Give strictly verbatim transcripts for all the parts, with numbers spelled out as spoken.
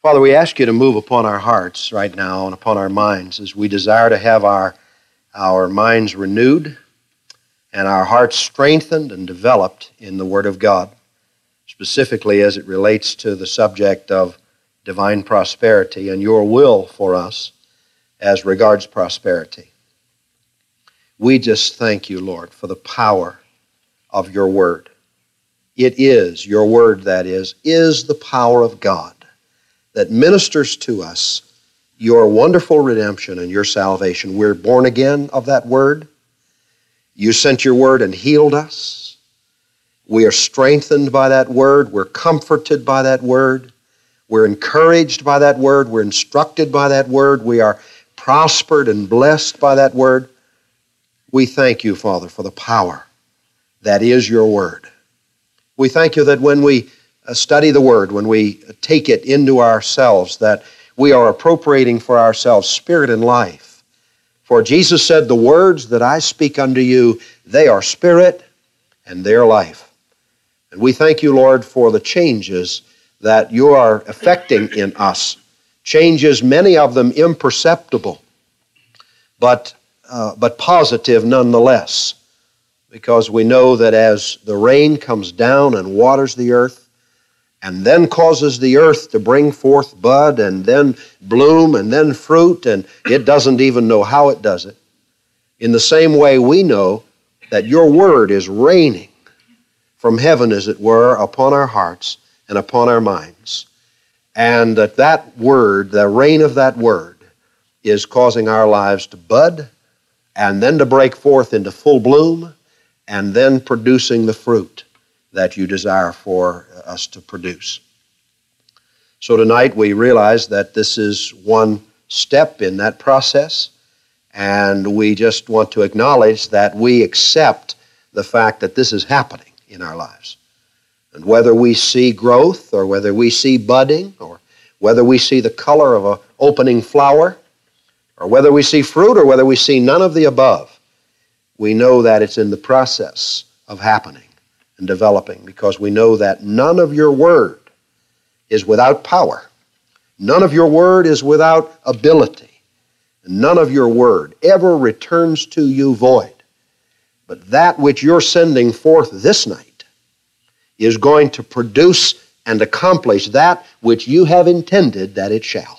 Father, we ask you to move upon our hearts right now and upon our minds as we desire to have our, our minds renewed and our hearts strengthened and developed in the Word of God, specifically as it relates to the subject of divine prosperity and your will for us as regards prosperity. We just thank you, Lord, for the power of your Word. It is, your Word that is, is the power of God that ministers to us your wonderful redemption and your salvation. We're born again of that Word. You sent your Word and healed us. We are strengthened by that Word. We're comforted by that Word. We're encouraged by that Word. We're instructed by that Word. We are prospered and blessed by that Word. We thank you, Father, for the power that is your Word. We thank you that when we study the Word, when we take it into ourselves, that we are appropriating for ourselves spirit and life. For Jesus said, the words that I speak unto you, they are spirit and they are life. And we thank you, Lord, for the changes that you are effecting in us. Changes, many of them imperceptible, but, uh, but positive nonetheless. Because we know that as the rain comes down and waters the earth, and then causes the earth to bring forth bud, and then bloom, and then fruit, and it doesn't even know how it does it. In the same way, we know that your Word is raining from heaven, as it were, upon our hearts and upon our minds. And that that Word, the rain of that Word, is causing our lives to bud, and then to break forth into full bloom, and then producing the fruit that you desire for us to produce. So tonight we realize that this is one step in that process, and we just want to acknowledge that we accept the fact that this is happening in our lives. And whether we see growth, or whether we see budding, or whether we see the color of an opening flower, or whether we see fruit, or whether we see none of the above, we know that it's in the process of happening and developing, because we know that none of your Word is without power. None of your Word is without ability. And none of your Word ever returns to you void. But that which you're sending forth this night is going to produce and accomplish that which you have intended that it shall.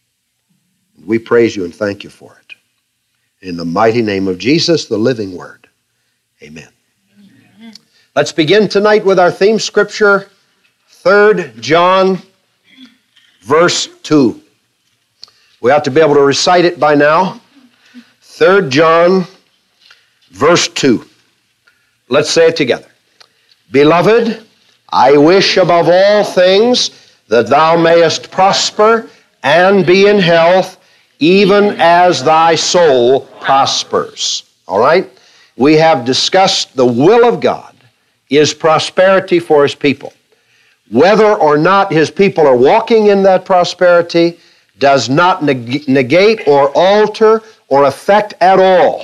We praise you and thank you for it. In the mighty name of Jesus, the living Word. Amen. Let's begin tonight with our theme scripture, Third John, verse two. We ought to be able to recite it by now. Third John, verse two. Let's say it together. Beloved, I wish above all things that thou mayest prosper and be in health, even as thy soul prospers. All right? We have discussed the will of God is prosperity for His people. Whether or not His people are walking in that prosperity does not neg- negate or alter or affect at all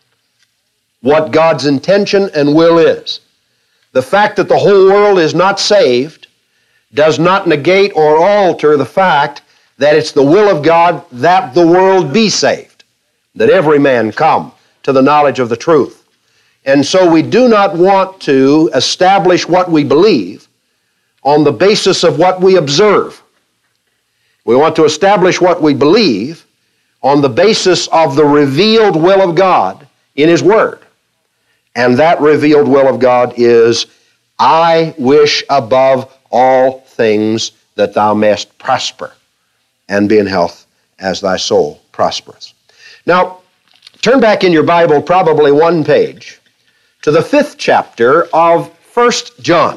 what God's intention and will is. The fact that the whole world is not saved does not negate or alter the fact that it's the will of God that the world be saved, that every man come to the knowledge of the truth. And so we do not want to establish what we believe on the basis of what we observe. We want to establish what we believe on the basis of the revealed will of God in His Word. And that revealed will of God is, I wish above all things that thou mayest prosper and be in health as thy soul prospereth. Now, turn back in your Bible probably one page to the fifth chapter of First John.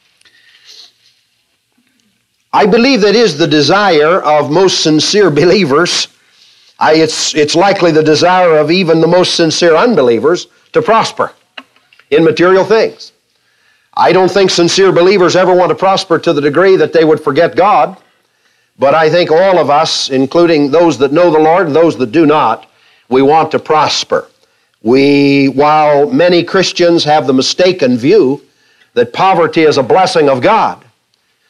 I believe that is the desire of most sincere believers. I, it's, it's likely the desire of even the most sincere unbelievers to prosper in material things. I don't think sincere believers ever want to prosper to the degree that they would forget God, but I think all of us, including those that know the Lord and those that do not, we want to prosper. We, while many Christians have the mistaken view that poverty is a blessing of God,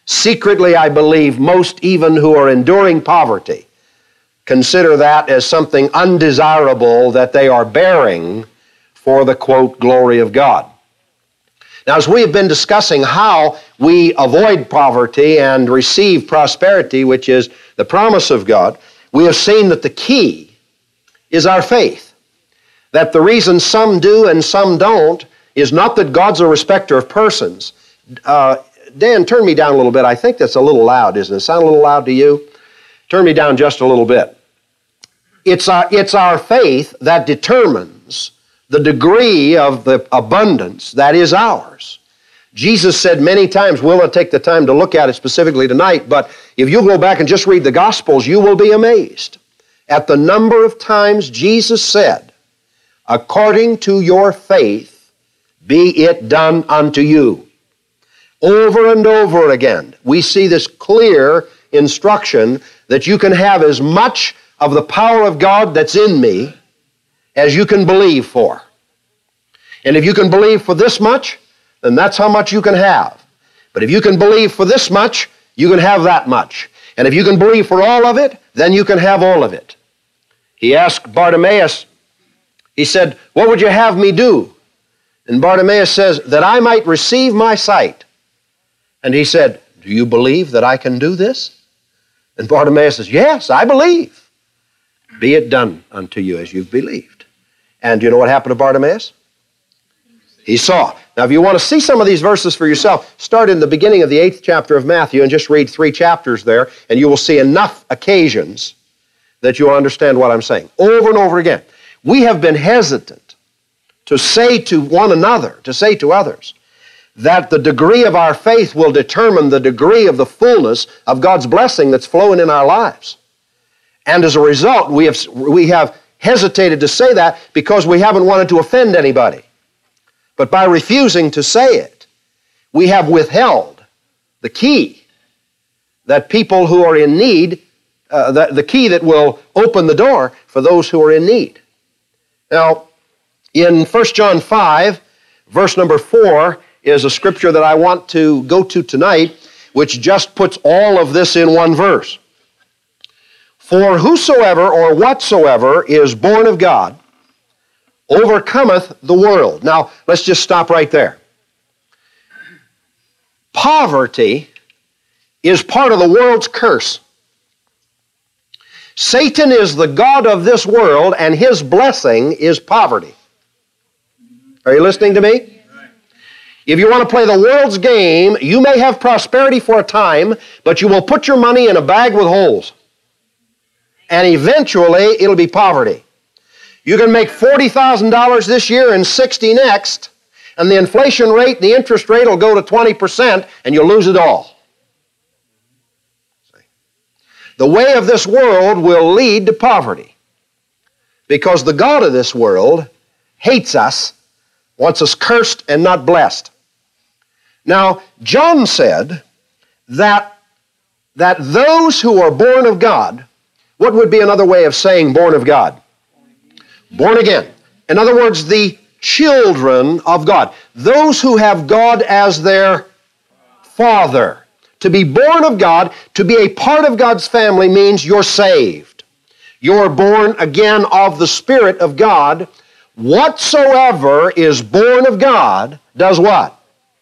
Secretly, I believe most even who are enduring poverty consider that as something undesirable that they are bearing for the, quote, glory of God. Now, as we have been discussing how we avoid poverty and receive prosperity, which is the promise of God, we have seen that the key is our faith. That the reason some do and some don't is not that God's a respecter of persons. Uh, Dan, turn me down a little bit. I think that's a little loud, isn't it? Sound a little loud to you? Turn me down just a little bit. It's our, it's our faith that determines the degree of the abundance that is ours. Jesus said many times, we'll not take the time to look at it specifically tonight, but if you go back and just read the Gospels, you will be amazed at the number of times Jesus said, according to your faith, be it done unto you. Over and over again, we see this clear instruction that you can have as much of the power of God that's in me as you can believe for. And if you can believe for this much, then that's how much you can have. But if you can believe for this much, you can have that much. And if you can believe for all of it, then you can have all of it. He asked Bartimaeus, he said, what would you have me do? And Bartimaeus says, that I might receive my sight. And he said, do you believe that I can do this? And Bartimaeus says, yes, I believe. Be it done unto you as you've believed. And do you know what happened to Bartimaeus? He saw. Now, if you want to see some of these verses for yourself, start in the beginning of the eighth chapter of Matthew and just read three chapters there, and you will see enough occasions that you'll understand what I'm saying. Over and over again. We have been hesitant to say to one another, to say to others, that the degree of our faith will determine the degree of the fullness of God's blessing that's flowing in our lives. And as a result, we have, we have hesitated to say that because we haven't wanted to offend anybody. But by refusing to say it, we have withheld the key that people who are in need, uh, the, the key that will open the door for those who are in need. Now, in First John five, verse number four, is a scripture that I want to go to tonight, which just puts all of this in one verse. For whosoever or whatsoever is born of God overcometh the world. Now, let's just stop right there. Poverty is part of the world's curse. Satan is the god of this world, and his blessing is poverty. Are you listening to me? If you want to play the world's game, you may have prosperity for a time, but you will put your money in a bag with holes. And eventually, it'll be poverty. You can make forty thousand dollars this year and sixty next, and the inflation rate, the interest rate will go to twenty percent, and you'll lose it all. The way of this world will lead to poverty, because the god of this world hates us, wants us cursed and not blessed. Now, John said that, that those who are born of God, what would be another way of saying born of God? Born again. In other words, the children of God. Those who have God as their Father. To be born of God, to be a part of God's family means you're saved. You're born again of the Spirit of God. Whatsoever is born of God does what?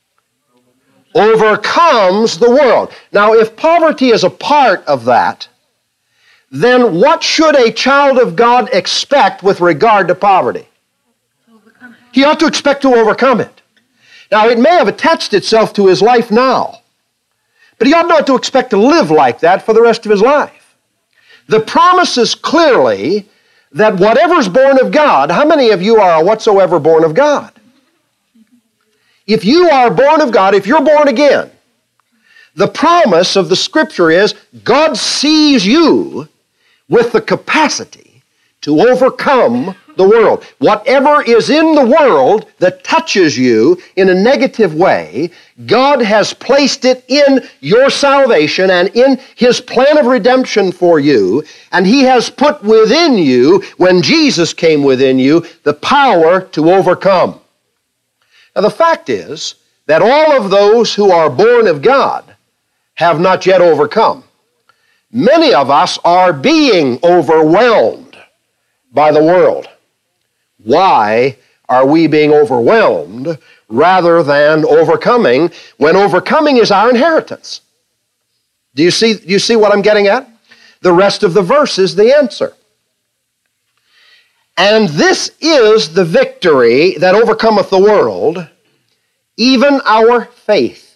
Overcomes the world. Now, if poverty is a part of that, then what should a child of God expect with regard to poverty? He ought to expect to overcome it. Now, it may have attached itself to his life now, but he ought not to expect to live like that for the rest of his life. The promise is clearly that whatever's born of God, how many of you are whatsoever born of God? If you are born of God, if you're born again, the promise of the Scripture is God sees you with the capacity to overcome the world. Whatever is in the world that touches you in a negative way, God has placed it in your salvation and in His plan of redemption for you, and He has put within you, when Jesus came within you, the power to overcome. Now, the fact is that all of those who are born of God have not yet overcome. Many of us are being overwhelmed by the world. Why are we being overwhelmed rather than overcoming when overcoming is our inheritance? Do you see, do you see what I'm getting at? The rest of the verse is the answer. And this is the victory that overcometh the world, even our faith.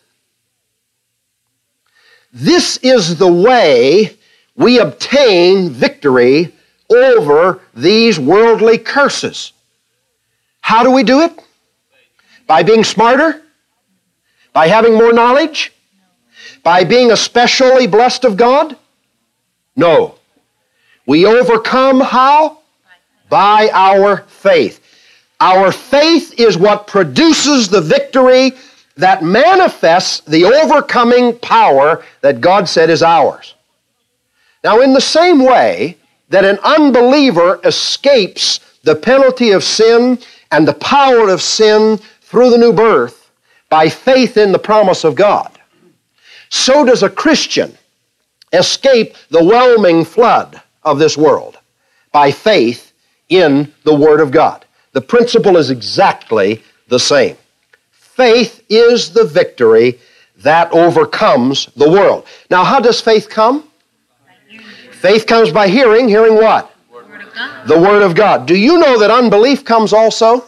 This is the way we obtain victory over these worldly curses. How do we do it? By being smarter? By having more knowledge? By being especially blessed of God? No. We overcome how? By our faith. Our faith is what produces the victory that manifests the overcoming power that God said is ours. Now, in the same way that an unbeliever escapes the penalty of sin and the power of sin through the new birth by faith in the promise of God, so does a Christian escape the whelming flood of this world by faith in the Word of God. The principle is exactly the same. Faith is the victory that overcomes the world. Now, how does faith come? Faith comes by hearing. Hearing what? Word of God. The Word of God. Do you know that unbelief comes also?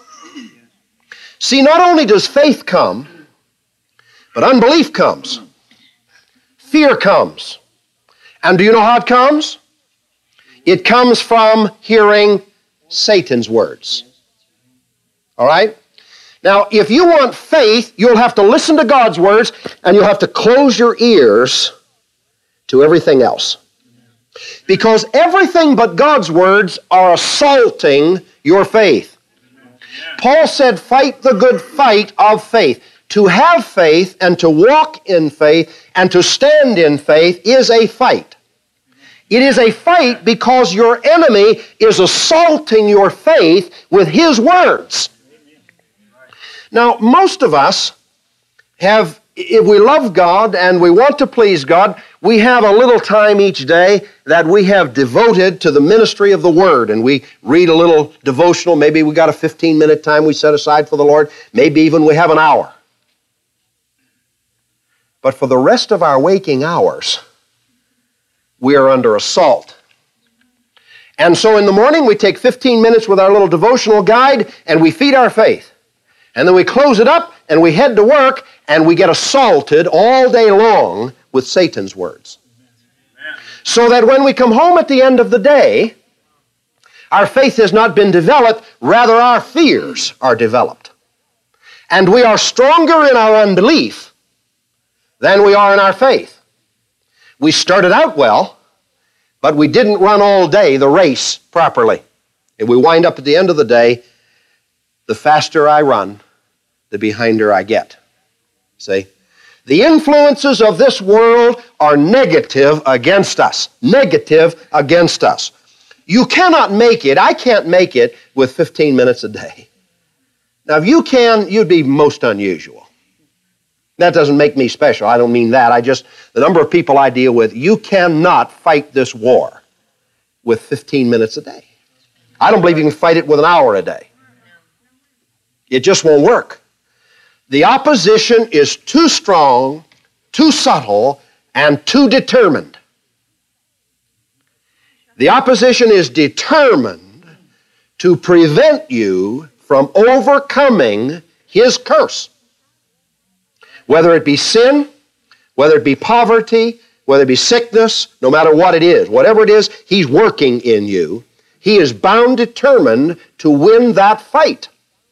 See, not only does faith come, but unbelief comes. Fear comes. And do you know how it comes? It comes from hearing Satan's words. All right? Now, if you want faith, you'll have to listen to God's words, and you'll have to close your ears to everything else. Because everything but God's words are assaulting your faith. Paul said, fight the good fight of faith. To have faith and to walk in faith and to stand in faith is a fight. It is a fight because your enemy is assaulting your faith with his words. Now, most of us have, if we love God and we want to please God, we have a little time each day that we have devoted to the ministry of the Word, and we read a little devotional. Maybe we got a fifteen-minute time we set aside for the Lord. Maybe even we have an hour. But for the rest of our waking hours, we are under assault. And so in the morning, we take fifteen minutes with our little devotional guide, and we feed our faith. And then we close it up, and we head to work, and we get assaulted all day long with Satan's words. Amen. So that when we come home at the end of the day, our faith has not been developed, rather our fears are developed. And we are stronger in our unbelief than we are in our faith. We started out well, but we didn't run all day the race properly. And we wind up at the end of the day, the faster I run, the behinder I get. See? The influences of this world are negative against us. Negative against us. You cannot make it, I can't make it with fifteen minutes a day. Now, if you can, you'd be most unusual. That doesn't make me special. I don't mean that. I just, the number of people I deal with, you cannot fight this war with fifteen minutes a day. I don't believe you can fight it with an hour a day. It just won't work. The opposition is too strong, too subtle, and too determined. The opposition is determined to prevent you from overcoming his curse. Whether it be sin, whether it be poverty, whether it be sickness, no matter what it is, whatever it is, he's working in you. He is bound, determined to win that fight.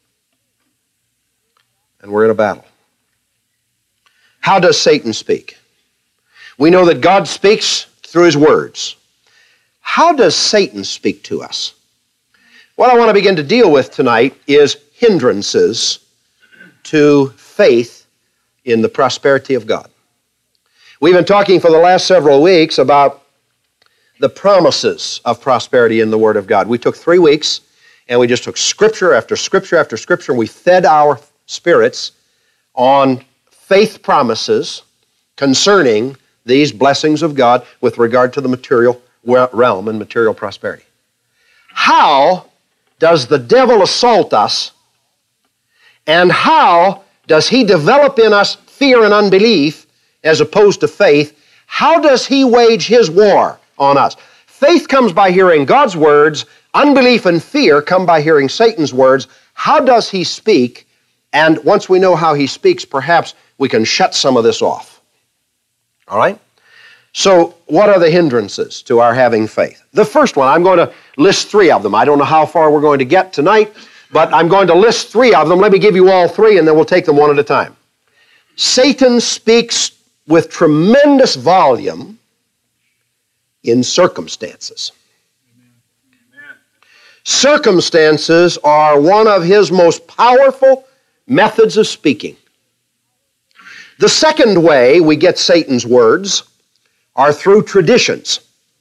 And we're in a battle. How does Satan speak? We know that God speaks through his words. How does Satan speak to us? What I want to begin to deal with tonight is hindrances to faith in the prosperity of God. We've been talking for the last several weeks about the promises of prosperity in the Word of God. We took three weeks and we just took scripture after scripture after scripture, and we fed our spirits on faith promises concerning these blessings of God with regard to the material realm and material prosperity. How does the devil assault us, and how does he develop in us fear and unbelief as opposed to faith? How does he wage his war on us? Faith comes by hearing God's words. Unbelief and fear come by hearing Satan's words. How does he speak? And once we know how he speaks, perhaps we can shut some of this off. All right? So what are the hindrances to our having faith? The first one, I'm going to list three of them. I don't know how far we're going to get tonight, but I'm going to list three of them. Let me give you all three, and then we'll take them one at a time. Satan speaks with tremendous volume in circumstances. Amen. Circumstances are one of his most powerful methods of speaking. The second way we get Satan's words are through traditions.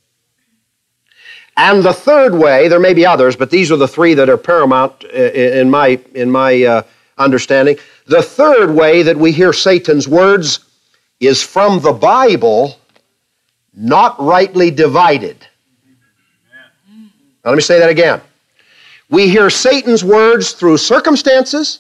And the third way, there may be others, but these are the three that are paramount in my, in my uh, understanding. The third way that we hear Satan's words is from the Bible, not rightly divided. Now let me say that again. We hear Satan's words through circumstances.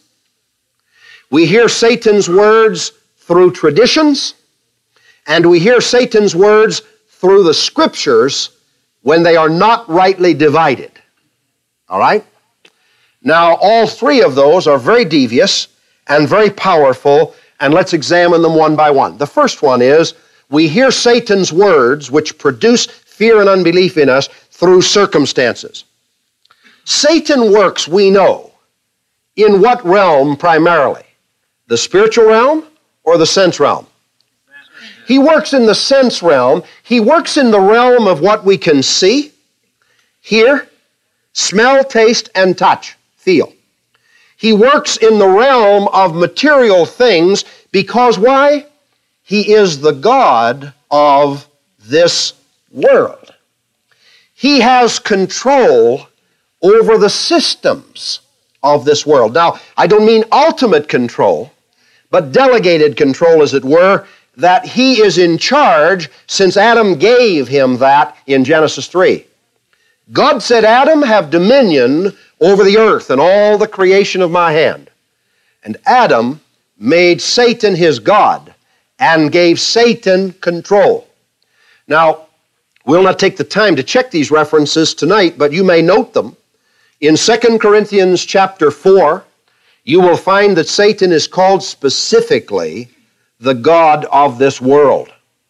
We hear Satan's words through traditions. And we hear Satan's words through the Scriptures when they are not rightly divided. All right? Now, all three of those are very devious and very powerful, and let's examine them one by one. The first one is, we hear Satan's words, which produce fear and unbelief in us, through circumstances. Satan works, we know, in what realm primarily? The spiritual realm or the sense realm? He works in the sense realm. He works in the realm of what we can see, hear, smell, taste, and touch, feel. He works in the realm of material things because why? He is the God of this world. He has control over the systems of this world. Now, I don't mean ultimate control, but delegated control, as it were, that he is in charge since Adam gave him that in Genesis three. God said, Adam, have dominion over the earth and all the creation of my hand. And Adam made Satan his God and gave Satan control. Now, we'll not take the time to check these references tonight, but you may note them. In Second Corinthians chapter four, you will find that Satan is called specifically the God of this world.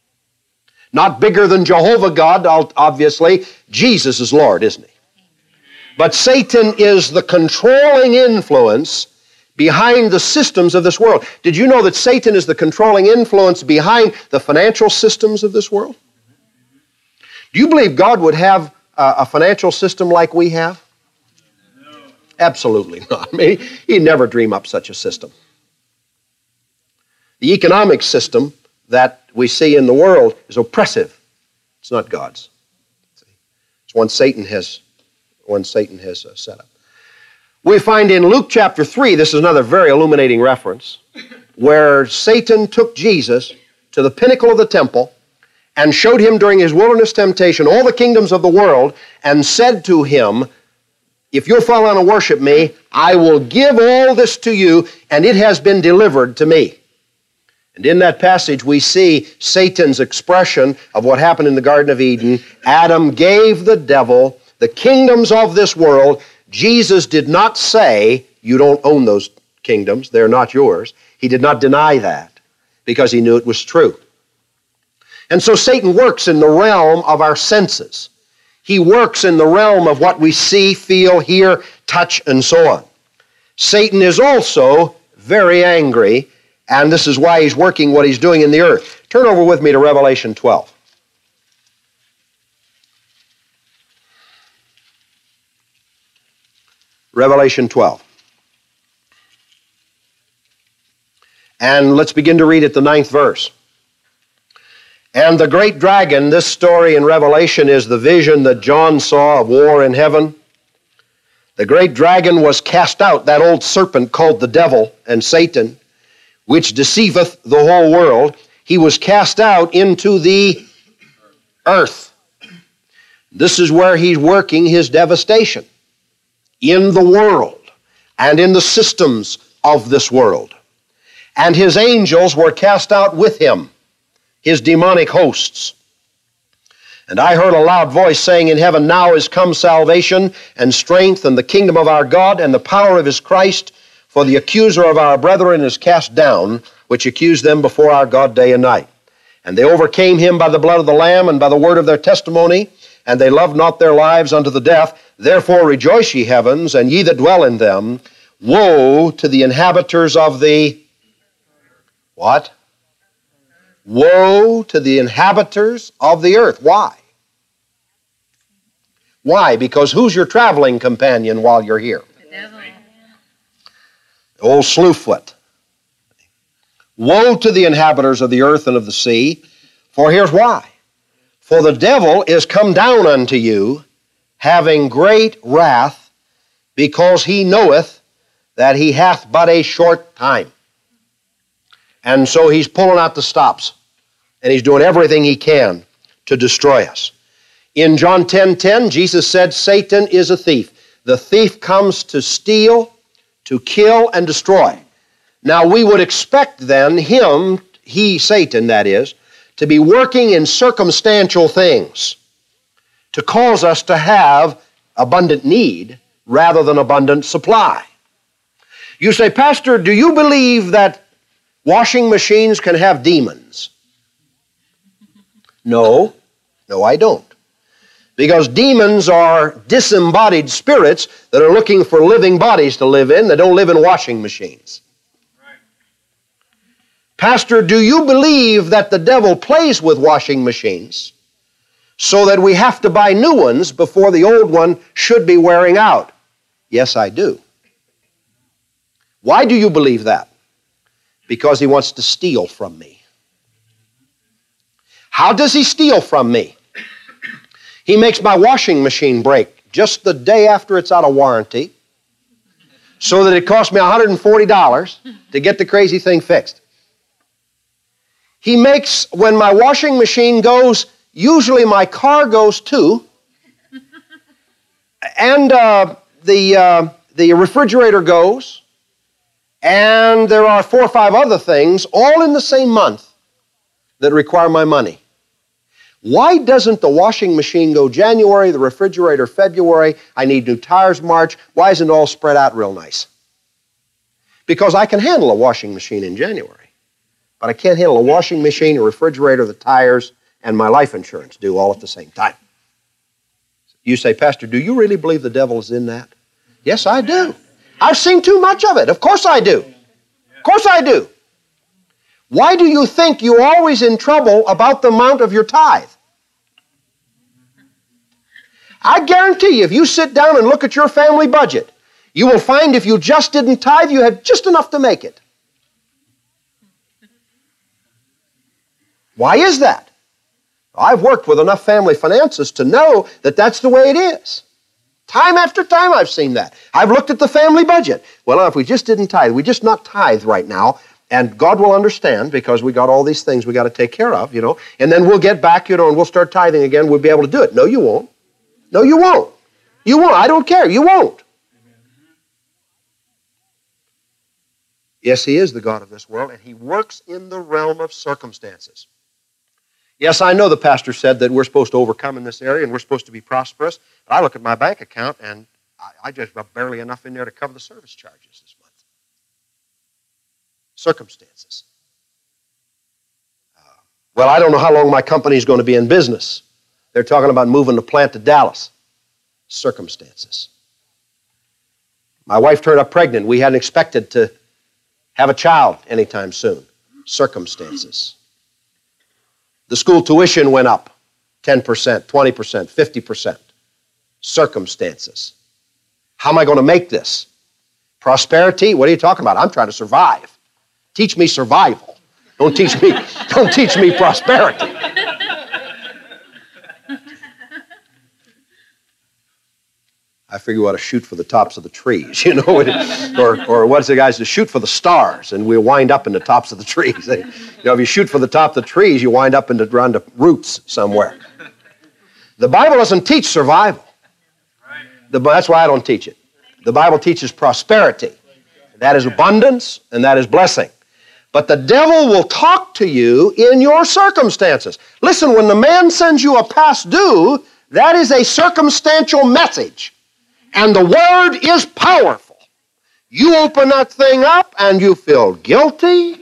Not bigger than Jehovah God, obviously. Jesus is Lord, isn't he? But Satan is the controlling influence behind the systems of this world. Did you know that Satan is the controlling influence behind the financial systems of this world? Do you believe God would have a financial system like we have? No. Absolutely not. I mean, he'd never dream up such a system. The economic system that we see in the world is oppressive. It's not God's. It's one Satan has, one Satan has uh, set up. We find in Luke chapter three, this is another very illuminating reference, where Satan took Jesus to the pinnacle of the temple and showed him during his wilderness temptation all the kingdoms of the world and said to him, if you'll fall down and worship me, I will give all this to you, and it has been delivered to me. And in that passage, we see Satan's expression of what happened in the Garden of Eden. Adam gave the devil the kingdoms of this world. Jesus did not say, you don't own those kingdoms, they're not yours. He did not deny that because he knew it was true. And so Satan works in the realm of our senses. He works in the realm of what we see, feel, hear, touch, and so on. Satan is also very angry, and this is why he's working what he's doing in the earth. Turn over with me to Revelation twelve. Revelation twelve. And let's begin to read at the ninth verse. And the great dragon, this story in Revelation is the vision that John saw of war in heaven. The great dragon was cast out, that old serpent called the devil and Satan, which deceiveth the whole world. he was cast out into the earth. This is where he's working his devastation in the world and in the systems of this world. And his angels were cast out with him, his demonic hosts. And I heard a loud voice saying in heaven, now is come salvation and strength and the kingdom of our God and the power of his Christ, for the accuser of our brethren is cast down, which accused them before our God day and night. And they overcame him by the blood of the Lamb and by the word of their testimony, and they loved not their lives unto the death. Therefore rejoice, ye heavens, and ye that dwell in them. Woe to the inhabitants of the... What? Woe to the inhabitants of the earth. Why? Why? Because who's your traveling companion while you're here? The devil. Old Slewfoot. Woe to the inhabitants of the earth and of the sea, for here's why. For the devil is come down unto you, having great wrath, because he knoweth that he hath but a short time. And so he's pulling out the stops, and he's doing everything he can to destroy us. In John ten ten, Jesus said, Satan is a thief. The thief comes to steal, to kill, and destroy. Now we would expect then him, he, Satan that is, to be working in circumstantial things to cause us to have abundant need rather than abundant supply. You say, Pastor, do you believe that washing machines can have demons? No, no I don't. Because demons are disembodied spirits that are looking for living bodies to live in that don't live in washing machines. Right. Pastor, do you believe that the devil plays with washing machines so that we have to buy new ones before the old one should be wearing out? Yes, I do. Why do you believe that? Because he wants to steal from me. How does he steal from me? He makes my washing machine break just the day after it's out of warranty so that it costs me one hundred forty dollars to get the crazy thing fixed. He makes, when my washing machine goes, usually my car goes too, and uh, the, uh, the refrigerator goes, and there are four or five other things all in the same month that require my money. Why doesn't the washing machine go January, the refrigerator February, I need new tires March? Why isn't it all spread out real nice? Because I can handle a washing machine in January, but I can't handle a washing machine, a refrigerator, the tires, and my life insurance due all at the same time. You say, Pastor, do you really believe the devil is in that? Yes, I do. I've seen too much of it. Of course I do. Of course I do. Why do you think you're always in trouble about the amount of your tithe? I guarantee you, if you sit down and look at your family budget, you will find if you just didn't tithe, you had just enough to make it. Why is that? I've worked with enough family finances to know that that's the way it is. Time after time I've seen that. I've looked at the family budget. Well, if we just didn't tithe, we just not tithe right now, and God will understand because we got all these things we got to take care of, you know, and then we'll get back, you know, and we'll start tithing again, we'll be able to do it. No, you won't. No, you won't. You won't. I don't care. You won't. Yes, he is the God of this world, and he works in the realm of circumstances. Yes, I know the pastor said that we're supposed to overcome in this area and we're supposed to be prosperous, but I look at my bank account and I, I just have barely enough in there to cover the service charges this month. Circumstances. Uh, well, I don't know how long my company is going to be in business. They're talking about moving the plant to Dallas. Circumstances. My wife turned up pregnant. We hadn't expected to have a child anytime soon. Circumstances. The school tuition went up ten percent, twenty percent, fifty percent. Circumstances. How am I going to make this? Prosperity? What are you talking about? I'm trying to survive. Teach me survival. Don't teach me, don't teach me prosperity. I I figure we ought to shoot for the tops of the trees, you know, or, or what's the guys to shoot for the stars, and we'll wind up in the tops of the trees. You know, if you shoot for the top of the trees, you wind up in the, around the roots somewhere. The Bible doesn't teach survival. The, that's why I don't teach it. The Bible teaches prosperity. That is abundance, and that is blessing. But the devil will talk to you in your circumstances. Listen, when the man sends you a past due, that is a circumstantial message. And the Word is powerful. You open that thing up and you feel guilty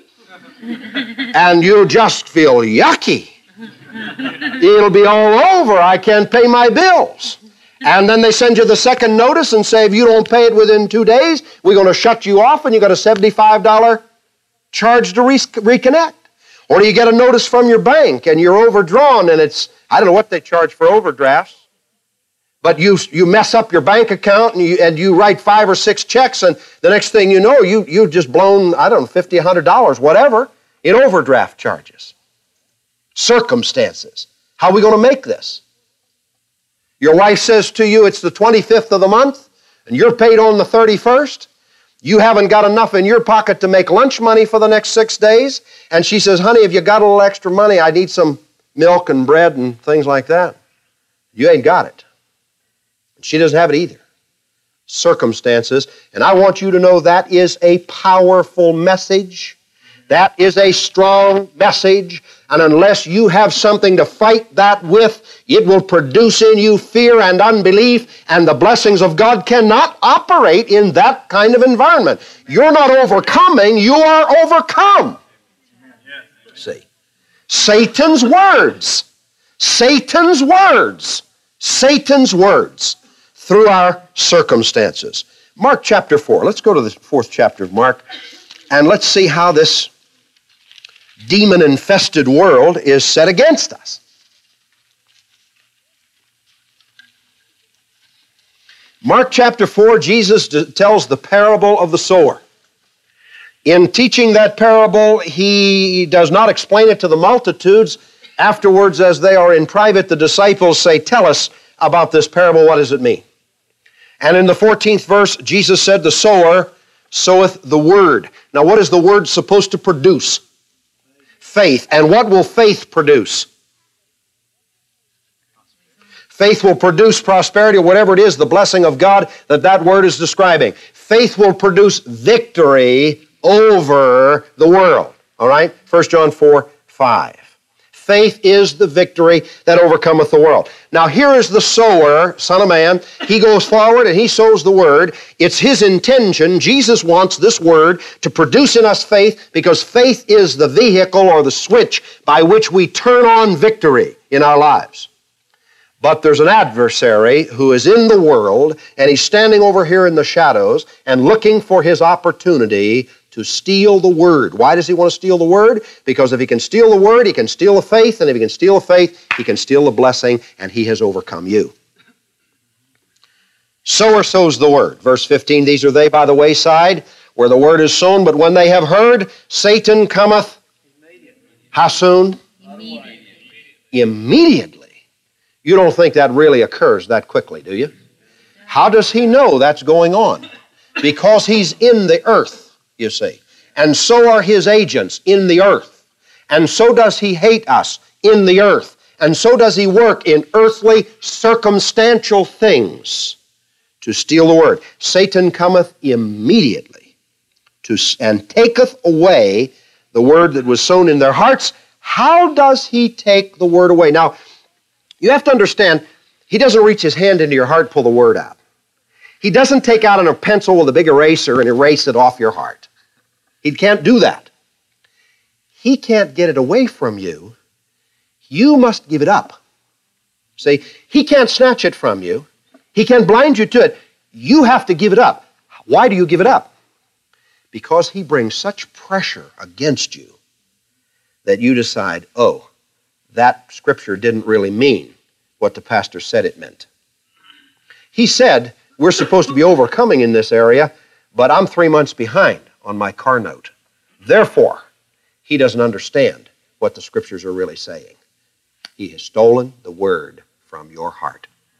and you just feel yucky. It'll be all over. I can't pay my bills. And then they send you the second notice and say, if you don't pay it within two days, we're going to shut you off and you got a seventy-five dollars charge to re- reconnect. Or do you get a notice from your bank and you're overdrawn and it's, I don't know what they charge for overdrafts. But you you mess up your bank account and you, and you write five or six checks, and the next thing you know, you, you've just blown, I don't know, fifty dollars, one hundred dollars, whatever, in overdraft charges. Circumstances. How are we going to make this? Your wife says to you, it's the twenty-fifth of the month, and you're paid on the thirty-first. You haven't got enough in your pocket to make lunch money for the next six days. And she says, honey, if you got a little extra money, I need some milk and bread and things like that. You ain't got it. She doesn't have it either. Circumstances. And I want you to know that is a powerful message. That is a strong message. And unless you have something to fight that with, it will produce in you fear and unbelief, and the blessings of God cannot operate in that kind of environment. You're not overcoming, you are overcome. See? Satan's words. Satan's words. Satan's words. Through our circumstances. Mark chapter four. Let's go to the fourth chapter of Mark, and let's see how this demon-infested world is set against us. Mark chapter four, Jesus d- tells the parable of the sower. In teaching that parable, he does not explain it to the multitudes. Afterwards, as they are in private, the disciples say, tell us about this parable. What does it mean? And in the fourteenth verse, Jesus said, the sower soweth the word. Now, what is the word supposed to produce? Faith. And what will faith produce? Faith will produce prosperity, or whatever it is, the blessing of God that that word is describing. Faith will produce victory over the world. All right? First John four, five. Faith is the victory that overcometh the world. Now here is the sower, Son of Man. He goes forward and he sows the word. It's his intention. Jesus wants this word to produce in us faith, because faith is the vehicle or the switch by which we turn on victory in our lives. But there's an adversary who is in the world, and he's standing over here in the shadows and looking for his opportunity to steal the word. Why does he want to steal the word? Because if he can steal the word, he can steal the faith, and if he can steal the faith, he can steal the blessing, and he has overcome you. Sower sows the word. Verse fifteen, these are they by the wayside, where the word is sown, but when they have heard, Satan cometh. How soon? Immediately. Immediately. You don't think that really occurs that quickly, do you? How does he know that's going on? Because he's in the earth. You see. And so are his agents in the earth. And so does he hate us in the earth. And so does he work in earthly circumstantial things to steal the word. Satan cometh immediately to, and taketh away the word that was sown in their hearts. How does he take the word away? Now, you have to understand, he doesn't reach his hand into your heart and pull the word out. He doesn't take out a pencil with a big eraser and erase it off your heart. He can't do that. He can't get it away from you. You must give it up. See, he can't snatch it from you. He can't blind you to it. You have to give it up. Why do you give it up? Because he brings such pressure against you that you decide, oh, that scripture didn't really mean what the pastor said it meant. He said, we're supposed to be overcoming in this area, but I'm three months behind on my car note. Therefore, he doesn't understand what the scriptures are really saying. He has stolen the word from your heart.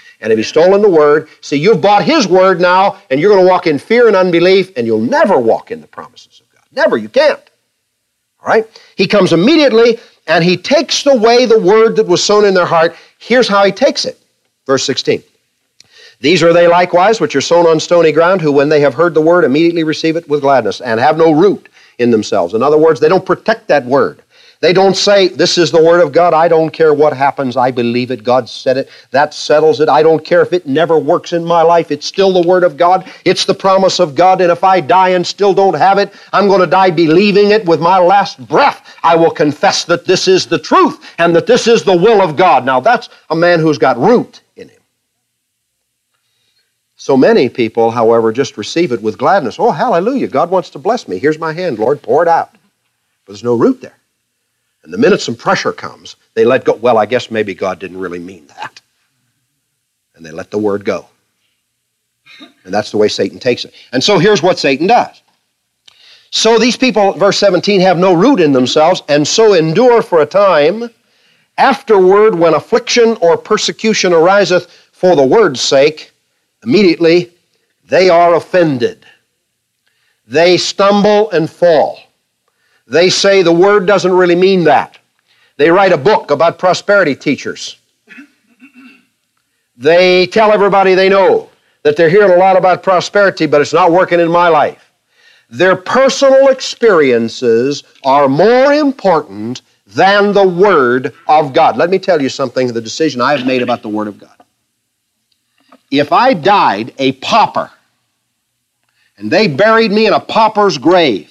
And if he's stolen the word, see, you've bought his word now, and you're going to walk in fear and unbelief, and you'll never walk in the promises of God. Never, you can't. All right? He comes immediately, and he takes away the word that was sown in their heart. Here's how he takes it. Verse sixteen. These are they likewise which are sown on stony ground, who when they have heard the word immediately receive it with gladness, and have no root in themselves. In other words, they don't protect that word. They don't say, this is the word of God, I don't care what happens, I believe it, God said it, that settles it, I don't care if it never works in my life, it's still the word of God, it's the promise of God, and if I die and still don't have it, I'm going to die believing it with my last breath. I will confess that this is the truth, and that this is the will of God. Now that's a man who's got root in him. So many people, however, just receive it with gladness. Oh, hallelujah, God wants to bless me. Here's my hand, Lord, pour it out. But there's no root there. And the minute some pressure comes, they let go. Well, I guess maybe God didn't really mean that. And they let the word go. And that's the way Satan takes it. And so here's what Satan does. So these people, verse seventeen, have no root in themselves, and so endure for a time. Afterward, when affliction or persecution ariseth for the word's sake, immediately they are offended. They stumble and fall. They say the word doesn't really mean that. They write a book about prosperity teachers. They tell everybody they know that they're hearing a lot about prosperity, but it's not working in my life. Their personal experiences are more important than the Word of God. Let me tell you something, the decision I have made about the Word of God. If I died a pauper, and they buried me in a pauper's grave,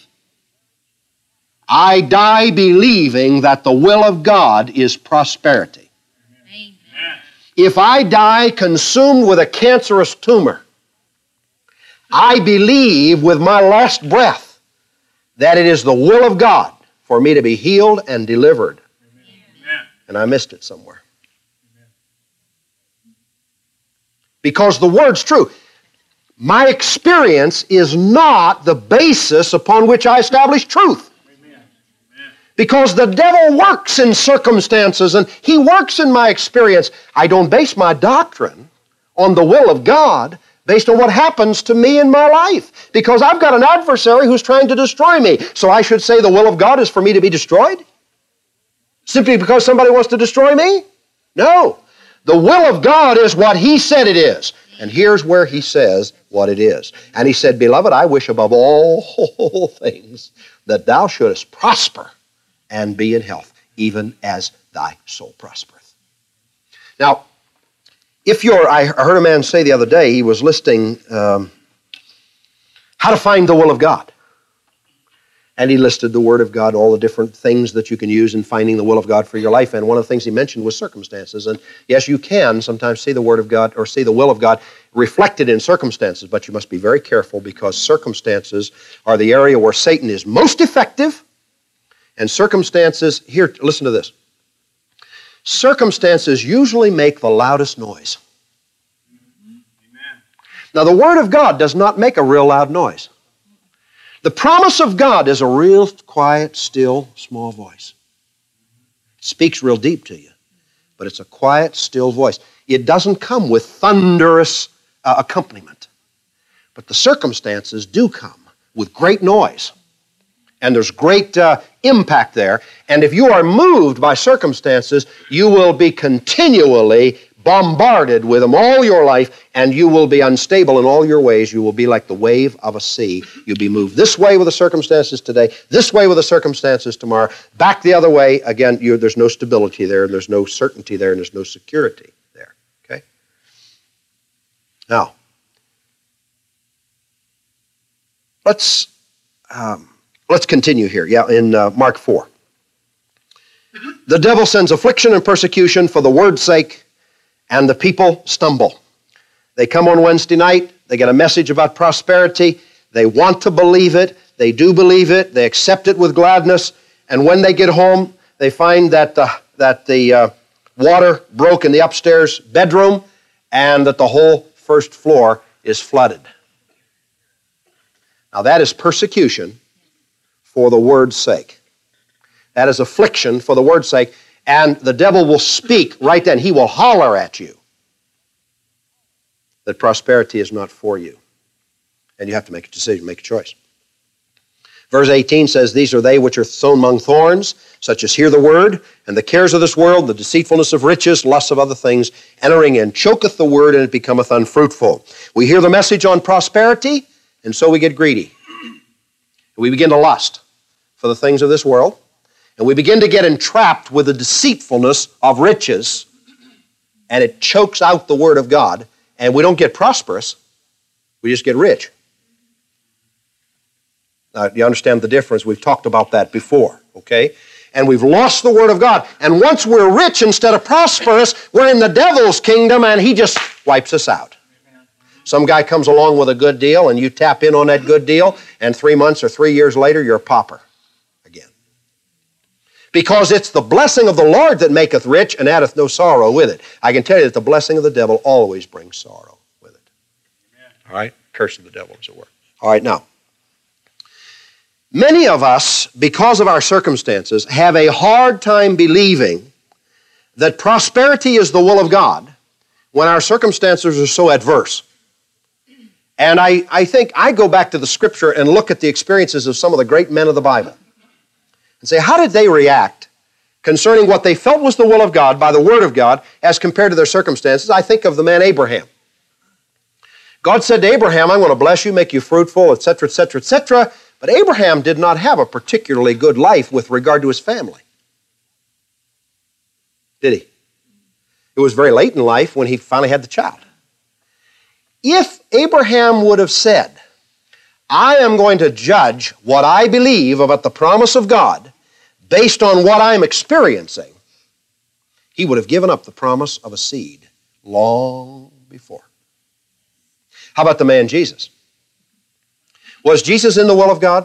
I die believing that the will of God is prosperity. Amen. If I die consumed with a cancerous tumor, I believe with my last breath that it is the will of God for me to be healed and delivered. Amen. And I missed it somewhere. Amen. Because the word's true. My experience is not the basis upon which I establish truth. Because the devil works in circumstances, and he works in my experience. I don't base my doctrine on the will of God based on what happens to me in my life. Because I've got an adversary who's trying to destroy me. So I should say the will of God is for me to be destroyed? Simply because somebody wants to destroy me? No. The will of God is what He said it is. And here's where He says what it is. And He said, Beloved, I wish above all things that thou shouldest prosper and be in health, even as thy soul prospereth. Now, if you're, I heard a man say the other day, he was listing um, how to find the will of God. And he listed the Word of God, all the different things that you can use in finding the will of God for your life. And one of the things he mentioned was circumstances. And yes, you can sometimes see the Word of God or see the will of God reflected in circumstances, but you must be very careful because circumstances are the area where Satan is most effective. And circumstances, here, listen to this. Circumstances usually make the loudest noise. Amen. Now, the Word of God does not make a real loud noise. The promise of God is a real quiet, still, small voice. It speaks real deep to you, but it's a quiet, still voice. It doesn't come with thunderous uh, accompaniment, but the circumstances do come with great noise. And there's great uh, impact there. And if you are moved by circumstances, you will be continually bombarded with them all your life, and you will be unstable in all your ways. You will be like the wave of a sea. You'll be moved this way with the circumstances today, this way with the circumstances tomorrow, back the other way. Again, you, there's no stability there, and there's no certainty there, and there's no security there. Okay? Now, let's... Um, Let's continue here. Yeah, in uh, Mark four. The devil sends affliction and persecution for the word's sake, and the people stumble. They come on Wednesday night, they get a message about prosperity, they want to believe it, they do believe it, they accept it with gladness, and when they get home, they find that the, that the uh, water broke in the upstairs bedroom, and that the whole first floor is flooded. Now that is persecution for the word's sake. That is affliction for the word's sake, and the devil will speak right then. He will holler at you. that prosperity is not for you. And you have to make a decision, make a choice. Verse eighteen says, these are they which are sown among thorns, such as hear the word, and the cares of this world, the deceitfulness of riches, lusts of other things, entering in, choketh the word, and it becometh unfruitful. We hear the message on prosperity, and so we get greedy. We begin to lust for the things of this world, and we begin to get entrapped with the deceitfulness of riches, and it chokes out the word of God, and we don't get prosperous, we just get rich. Now, you understand the difference? We've talked about that before, okay? And we've lost the word of God. And once we're rich instead of prosperous, we're in the devil's kingdom, and he just wipes us out. Some guy comes along with a good deal, and you tap in on that good deal, and three months or three years later, you're a pauper again. Because it's the blessing of the Lord that maketh rich and addeth no sorrow with it. I can tell you that the blessing of the devil always brings sorrow with it. All right? Curse of the devil, as it were. All right, now. Many of us, because of our circumstances, have a hard time believing that prosperity is the will of God when our circumstances are so adverse. And I, I think I go back to the Scripture and look at the experiences of some of the great men of the Bible and say, how did they react concerning what they felt was the will of God by the Word of God as compared to their circumstances? I think of the man Abraham. God said to Abraham, I'm going to bless you, make you fruitful, et cetera, et cetera, et cetera. But Abraham did not have a particularly good life with regard to his family. Did he? It was very late in life when he finally had the child. If Abraham would have said, I am going to judge what I believe about the promise of God based on what I'm experiencing, he would have given up the promise of a seed long before. How about the man Jesus? Was Jesus in the will of God?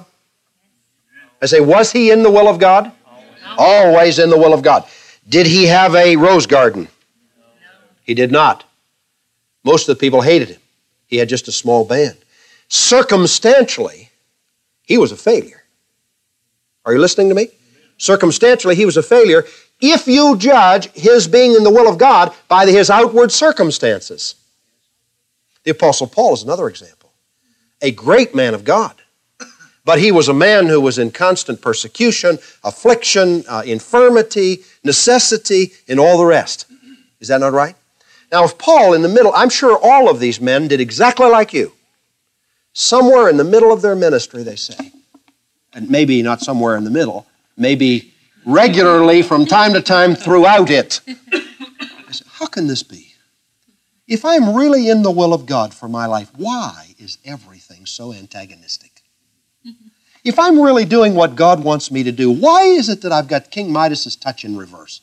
I say, was he in the will of God? Always in the will of God. Did he have a rose garden? He did not. Most of the people hated him. He had just a small band. Circumstantially, he was a failure. Are you listening to me? Circumstantially, he was a failure if you judge his being in the will of God by his outward circumstances. The Apostle Paul is another example. A great man of God. But he was a man who was in constant persecution, affliction, uh, infirmity, necessity, and all the rest. Is that not right? Now, if Paul in the middle, I'm sure all of these men did exactly like you. Somewhere in the middle of their ministry, they say, and maybe not somewhere in the middle, maybe regularly from time to time throughout it. I say, how can this be? If I'm really in the will of God for my life, why is everything so antagonistic? If I'm really doing what God wants me to do, why is it that I've got King Midas's touch in reverse?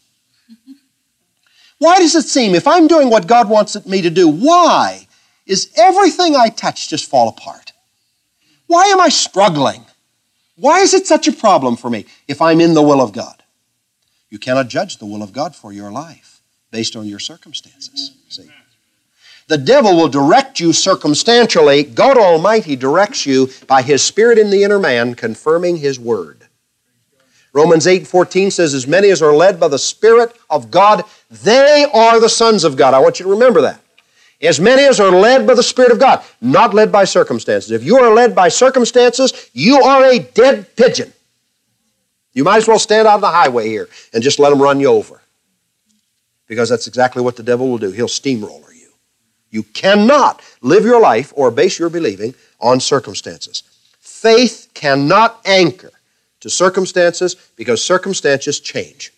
Why does it seem, if I'm doing what God wants me to do, why is everything I touch just fall apart? Why am I struggling? Why is it such a problem for me if I'm in the will of God? You cannot judge the will of God for your life based on your circumstances. See? The devil will direct you circumstantially. God Almighty directs you by His Spirit in the inner man, confirming His Word. Romans eight fourteen says, as many as are led by the Spirit of God, they are the sons of God. I want you to remember that. As many as are led by the Spirit of God, not led by circumstances. If you are led by circumstances, you are a dead pigeon. You might as well stand out on the highway here and just let them run you over. Because that's exactly what the devil will do. He'll steamroller you. You cannot live your life or base your believing on circumstances. Faith cannot anchor to circumstances because circumstances change.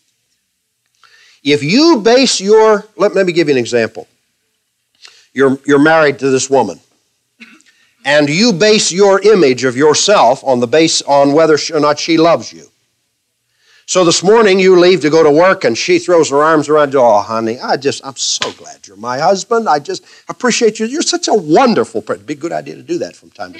If you base your, let, let me give you an example. You're, you're married to this woman, and you base your image of yourself on the base on whether or not she loves you. So this morning you leave to go to work, and she throws her arms around you. Oh, honey, I just, I'm so glad you're my husband. I just appreciate you. You're such a wonderful person. It'd be a good idea to do that from time to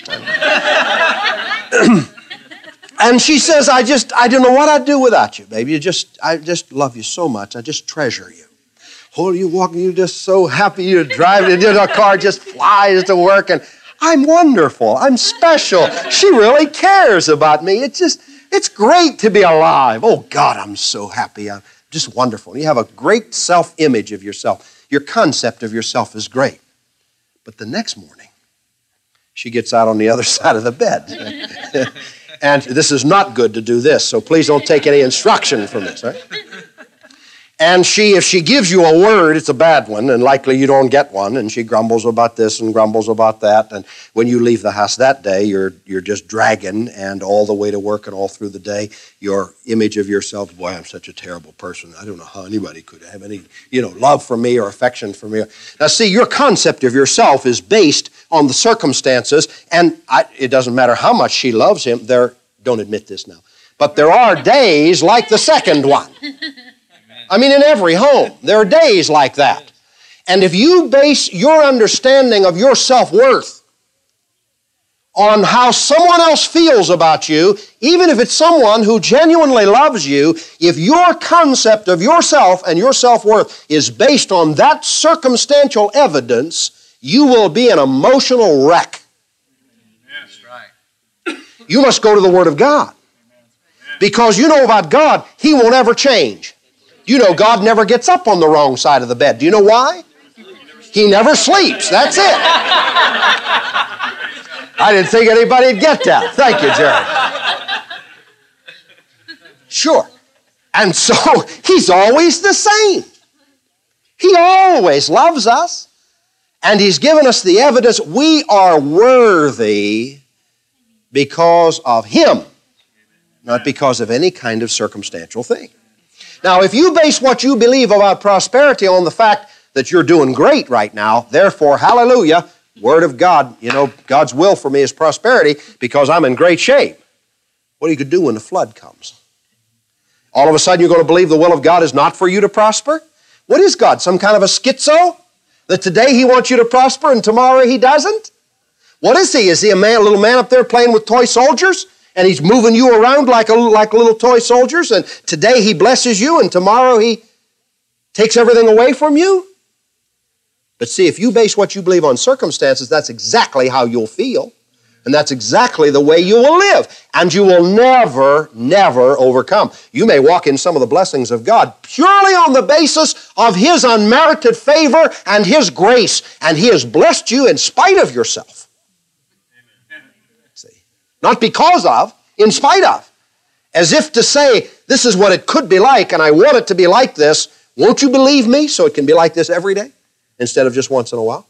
time. And she says, I just, I don't know what I'd do without you, baby. You just, I just love you so much. I just treasure you. Oh, you walking, you're just so happy. You're driving, the car just flies to work, and I'm wonderful. I'm special. She really cares about me. It's just, it's great to be alive. Oh, God, I'm so happy. I'm just wonderful. You have a great self-image of yourself. Your concept of yourself is great. But the next morning, she gets out on the other side of the bed. And this is not good to do this, so please don't take any instruction from this, right? And she, if she gives you a word, it's a bad one, and likely you don't get one, and she grumbles about this and grumbles about that, and when you leave the house that day, you're you're just dragging, and all the way to work and all through the day, your image of yourself, boy, I'm such a terrible person. I don't know how anybody could have any, you know, love for me or affection for me. Now, see, your concept of yourself is based on the circumstances, and I, it doesn't matter how much she loves him. There, don't admit this now, but there are days like the second one. I mean, in every home, there are days like that. And if you base your understanding of your self-worth on how someone else feels about you, even if it's someone who genuinely loves you, if your concept of yourself and your self-worth is based on that circumstantial evidence, you will be an emotional wreck. That's right. You must go to the Word of God. Because you know about God, He won't ever change. You know God never gets up on the wrong side of the bed. Do you know why? He never sleeps. That's it. I didn't think anybody'd get that. Thank you, Jerry. Sure. And so He's always the same. He always loves us. And He's given us the evidence we are worthy because of Him, not because of any kind of circumstantial thing. Now, if you base what you believe about prosperity on the fact that you're doing great right now, therefore, hallelujah, Word of God, you know, God's will for me is prosperity because I'm in great shape. What are you going to do when the flood comes? All of a sudden you're going to believe the will of God is not for you to prosper? What is God, some kind of a schizo? That today He wants you to prosper and tomorrow He doesn't? What is He? Is He a man, a little man up there playing with toy soldiers? And He's moving you around like, a, like little toy soldiers, and today He blesses you, and tomorrow He takes everything away from you? But see, if you base what you believe on circumstances, that's exactly how you'll feel, and that's exactly the way you will live, and you will never, never overcome. You may walk in some of the blessings of God purely on the basis of His unmerited favor and His grace, and He has blessed you in spite of yourself. Not because of, in spite of. As if to say, this is what it could be like, and I want it to be like this. Won't you believe me so it can be like this every day instead of just once in a while?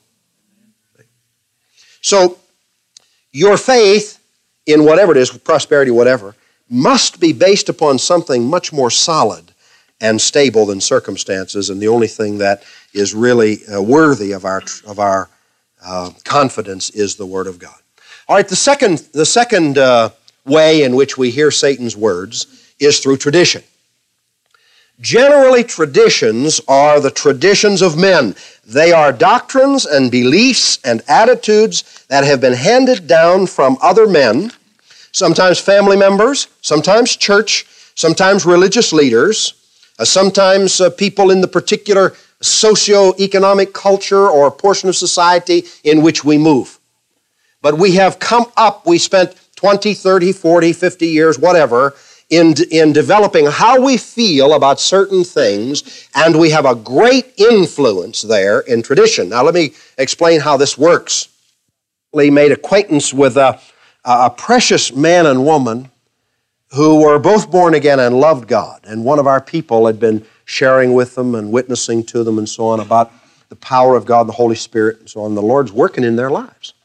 So, your faith in whatever it is, prosperity, whatever, must be based upon something much more solid and stable than circumstances, and the only thing that is really uh, worthy of our, of our uh, confidence is the Word of God. All right, the second, the second uh, way in which we hear Satan's words is through tradition. Generally, traditions are the traditions of men. They are doctrines and beliefs and attitudes that have been handed down from other men, sometimes family members, sometimes church, sometimes religious leaders, uh, sometimes uh, people in the particular socio-economic culture or portion of society in which we move. But we have come up, we spent twenty, thirty, forty, fifty years, whatever, in, in developing how we feel about certain things, and we have a great influence there in tradition. Now let me explain how this works. We made acquaintance with a, a precious man and woman who were both born again and loved God, and one of our people had been sharing with them and witnessing to them and so on about the power of God and the Holy Spirit and so on. The Lord's working in their lives.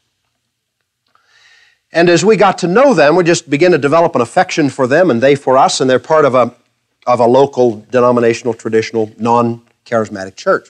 And as we got to know them, we just began to develop an affection for them and they for us, and they're part of a, of a local, denominational, traditional, non-charismatic church.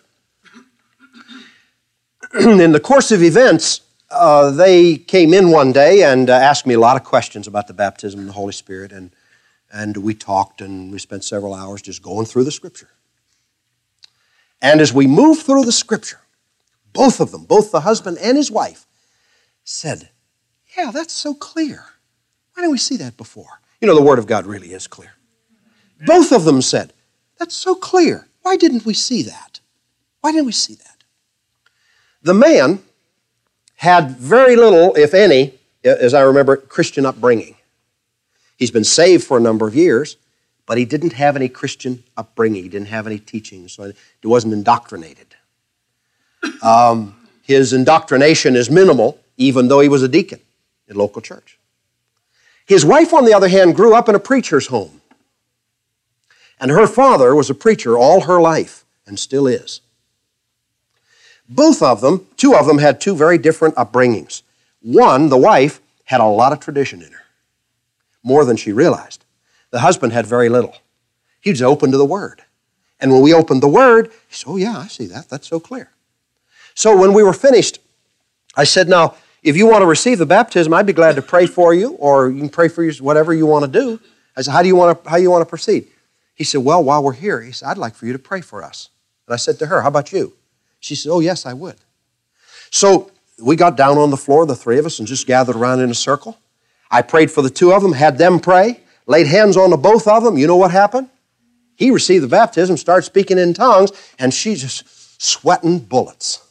In the course of events, uh, they came in one day and uh, asked me a lot of questions about the baptism of the Holy Spirit, and, and we talked and we spent several hours just going through the Scripture. And as we moved through the Scripture, both of them, both the husband and his wife, said, yeah, that's so clear. Why didn't we see that before? You know, the Word of God really is clear. Both of them said, that's so clear. Why didn't we see that? Why didn't we see that? The man had very little, if any, as I remember, Christian upbringing. He's been saved for a number of years, but he didn't have any Christian upbringing. He didn't have any teaching, so he wasn't indoctrinated. Um, His indoctrination is minimal, even though he was a deacon in local church. His wife, on the other hand, grew up in a preacher's home. And her father was a preacher all her life, and still is. Both of them, two of them had two very different upbringings. One, the wife, had a lot of tradition in her, more than she realized. The husband had very little. He was open to the Word. And when we opened the Word, he said, oh yeah, I see that. That's so clear. So when we were finished, I said, now, if you want to receive the baptism, I'd be glad to pray for you, or you can pray for you, whatever you want to do. I said, how do you want to, how do you want to proceed? He said, well, while we're here, he said, I'd like for you to pray for us. And I said to her, how about you? She said, oh, yes, I would. So we got down on the floor, the three of us, and just gathered around in a circle. I prayed for the two of them, had them pray, laid hands on the both of them. You know what happened? He received the baptism, started speaking in tongues, and she's just sweating bullets.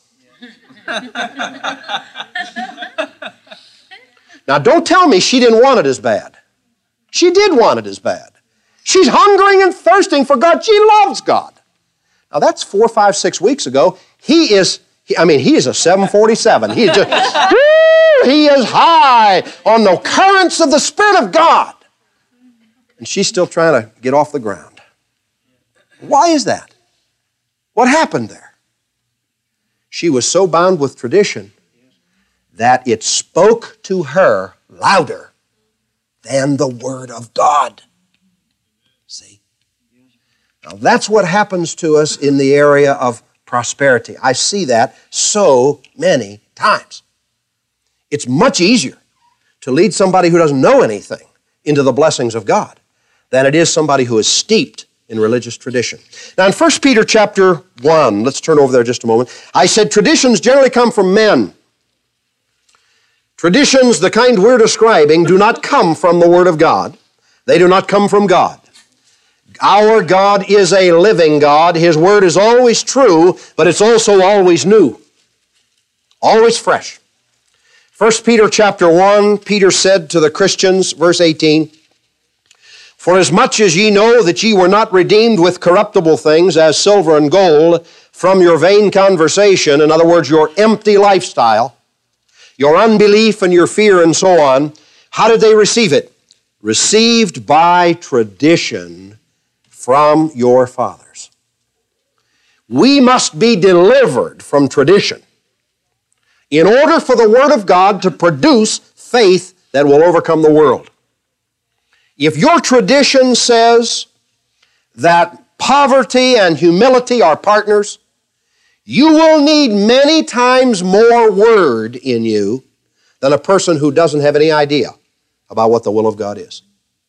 Now, don't tell me she didn't want it as bad. She did want it as bad. She's hungering and thirsting for God. She loves God. Now, that's four, five, six weeks ago. He is, I mean, he is a seven forty-seven. He is just, he is high on the currents of the Spirit of God. And she's still trying to get off the ground. Why is that? What happened there? She was so bound with tradition that it spoke to her louder than the Word of God. See? Now that's what happens to us in the area of prosperity. I see that so many times. It's much easier to lead somebody who doesn't know anything into the blessings of God than it is somebody who is steeped in religious tradition. Now in First Peter chapter one, let's turn over there just a moment. I said traditions generally come from men. Traditions, the kind we're describing, do not come from the Word of God. They do not come from God. Our God is a living God. His Word is always true, but it's also always new. Always fresh. First Peter chapter one, Peter said to the Christians, verse eighteen, for as much as ye know that ye were not redeemed with corruptible things, as silver and gold, from your vain conversation, in other words, your empty lifestyle, your unbelief and your fear and so on, how did they receive it? Received by tradition from your fathers. We must be delivered from tradition in order for the Word of God to produce faith that will overcome the world. If your tradition says that poverty and humility are partners, you will need many times more Word in you than a person who doesn't have any idea about what the will of God is.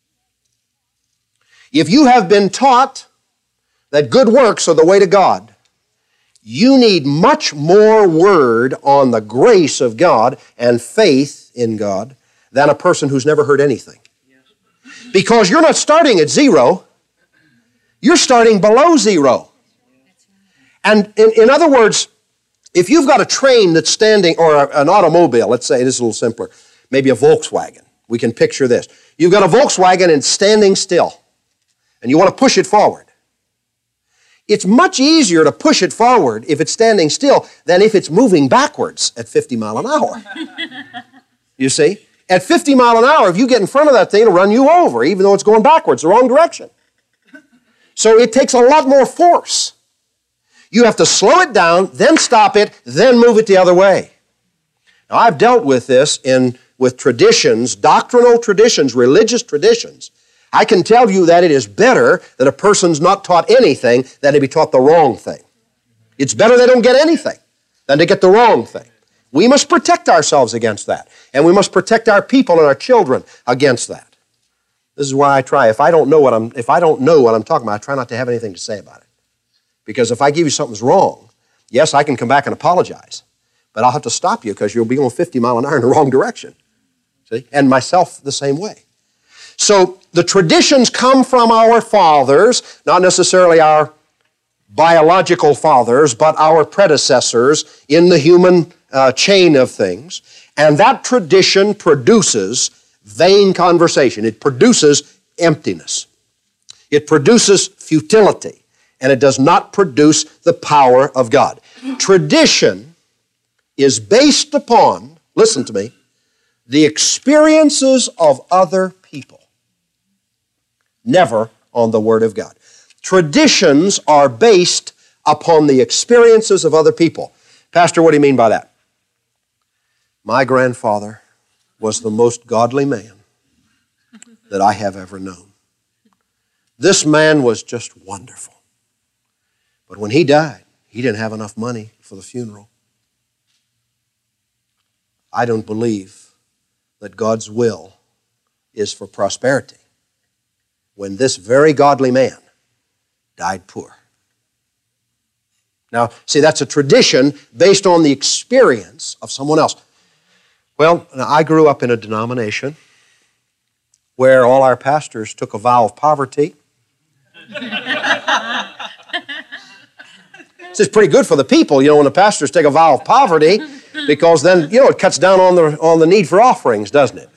If you have been taught that good works are the way to God, you need much more Word on the grace of God and faith in God than a person who's never heard anything. Because you're not starting at zero, you're starting below zero. And in, in other words, if you've got a train that's standing, or a, an automobile, let's say, this is a little simpler, maybe a Volkswagen. We can picture this. You've got a Volkswagen and it's standing still, and you want to push it forward. It's much easier to push it forward if it's standing still than if it's moving backwards at fifty mile an hour. You see? At fifty mile an hour, if you get in front of that thing, it'll run you over, even though it's going backwards, the wrong direction. So it takes a lot more force. You have to slow it down, then stop it, then move it the other way. Now, I've dealt with this in with traditions, doctrinal traditions, religious traditions. I can tell you that it is better that a person's not taught anything than to be taught the wrong thing. It's better they don't get anything than to get the wrong thing. We must protect ourselves against that. And we must protect our people and our children against that. This is why I try. If I don't know what I'm, if I don't know what I'm talking about, I try not to have anything to say about it. Because if I give you something's wrong, yes, I can come back and apologize. But I'll have to stop you because you'll be going fifty mile an hour in the wrong direction. See? And myself the same way. So the traditions come from our fathers, not necessarily our biological fathers, but our predecessors in the human uh, chain of things. And that tradition produces vain conversation. It produces emptiness. It produces futility. And it does not produce the power of God. Tradition is based upon, listen to me, the experiences of other people, never on the Word of God. Traditions are based upon the experiences of other people. Pastor, what do you mean by that? My grandfather was the most godly man that I have ever known. This man was just wonderful. But when he died, he didn't have enough money for the funeral. I don't believe that God's will is for prosperity when this very godly man died poor. Now, see, that's a tradition based on the experience of someone else. Well, I grew up in a denomination where all our pastors took a vow of poverty. It's pretty good for the people, you know, when the pastors take a vow of poverty, because then, you know, it cuts down on the, on the need for offerings, doesn't it?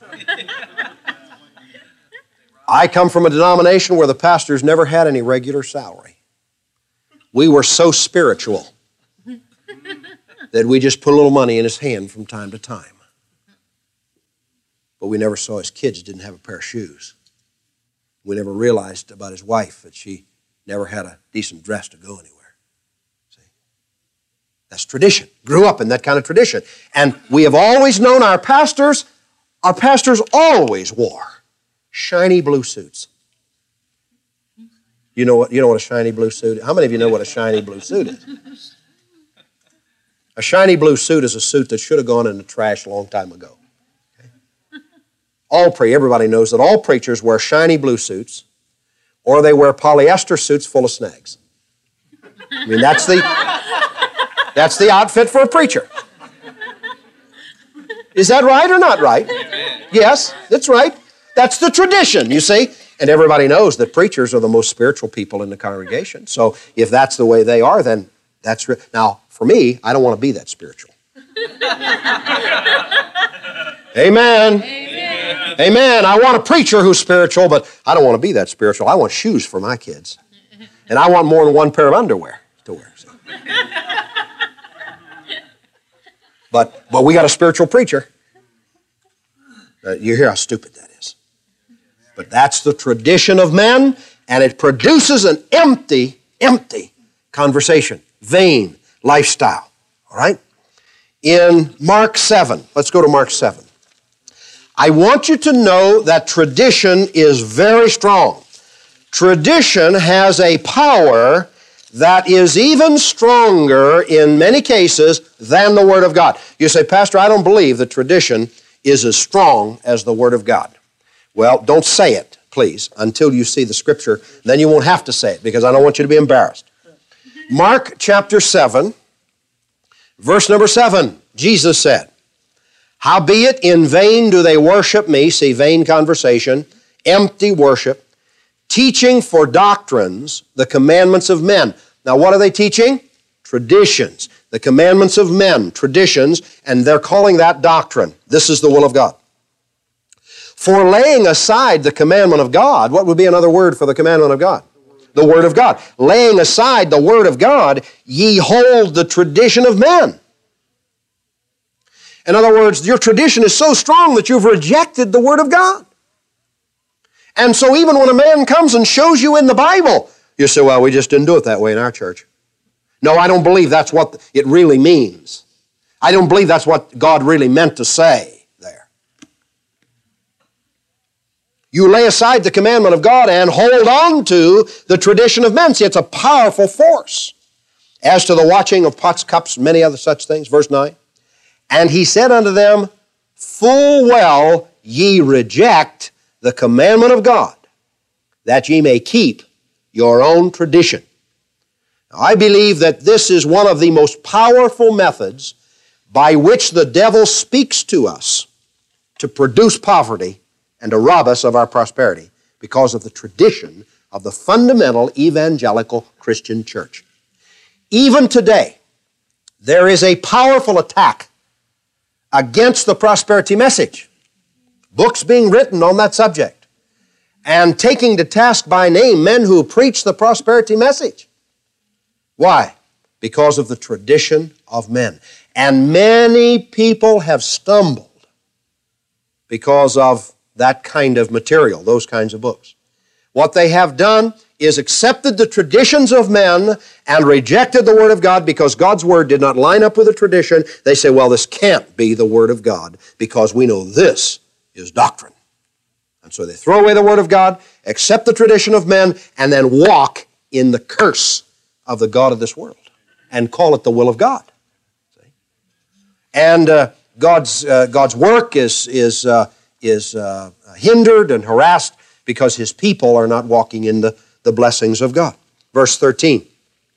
I come from a denomination where the pastors never had any regular salary. We were so spiritual that we just put a little money in his hand from time to time. But we never saw his kids didn't have a pair of shoes. We never realized about his wife that she never had a decent dress to go anywhere. See? That's tradition. Grew up in that kind of tradition. And we have always known our pastors, our pastors always wore shiny blue suits. You know what, you know what a shiny blue suit is? How many of you know what a shiny blue suit is? A shiny blue suit is a suit that should have gone in the trash a long time ago. Okay? All pre- everybody knows that all preachers wear shiny blue suits, or they wear polyester suits full of snags. I mean, that's the, that's the outfit for a preacher. Is that right or not right? Yes, that's right. That's the tradition, you see. And everybody knows that preachers are the most spiritual people in the congregation. So if that's the way they are, then that's... Re- now, for me, I don't want to be that spiritual. Amen. Amen. Amen. I want a preacher who's spiritual, but I don't want to be that spiritual. I want shoes for my kids. And I want more than one pair of underwear to wear. So. But, but we got a spiritual preacher. Uh, you hear how stupid that is. But that's the tradition of men, and it produces an empty, empty conversation, vain lifestyle. All right? In Mark seven, let's go to Mark seven. I want you to know that tradition is very strong. Tradition has a power that is even stronger in many cases than the Word of God. You say, Pastor, I don't believe that tradition is as strong as the Word of God. Well, don't say it, please, until you see the Scripture. Then you won't have to say it, because I don't want you to be embarrassed. Mark chapter seven, verse number seven, Jesus said, Howbeit in vain do they worship me, see, vain conversation, empty worship, teaching for doctrines the commandments of men. Now, what are they teaching? Traditions. The commandments of men, traditions, and they're calling that doctrine. This is the will of God. For laying aside the commandment of God, what would be another word for the commandment of God? The Word of God. Laying aside the Word of God, ye hold the tradition of men. In other words, your tradition is so strong that you've rejected the Word of God. And so even when a man comes and shows you in the Bible, you say, well, we just didn't do it that way in our church. No, I don't believe that's what it really means. I don't believe that's what God really meant to say there. You lay aside the commandment of God and hold on to the tradition of men. See, it's a powerful force. As to the watching of pots, cups, many other such things, verse nine. And he said unto them, Full well ye reject the commandment of God, that ye may keep your own tradition. Now, I believe that this is one of the most powerful methods by which the devil speaks to us to produce poverty and to rob us of our prosperity because of the tradition of the fundamental evangelical Christian church. Even today, there is a powerful attack against the prosperity message. Books being written on that subject and taking to task by name men who preach the prosperity message. Why? Because of the tradition of men. And many people have stumbled because of that kind of material, those kinds of books. What they have done is accepted the traditions of men and rejected the Word of God because God's Word did not line up with the tradition. They say, well, this can't be the Word of God because we know this is doctrine. And so they throw away the Word of God, accept the tradition of men, and then walk in the curse of the God of this world and call it the will of God. See? And uh, God's, uh, God's work is, is, uh, is uh, hindered and harassed because His people are not walking in the, the blessings of God. Verse thirteen.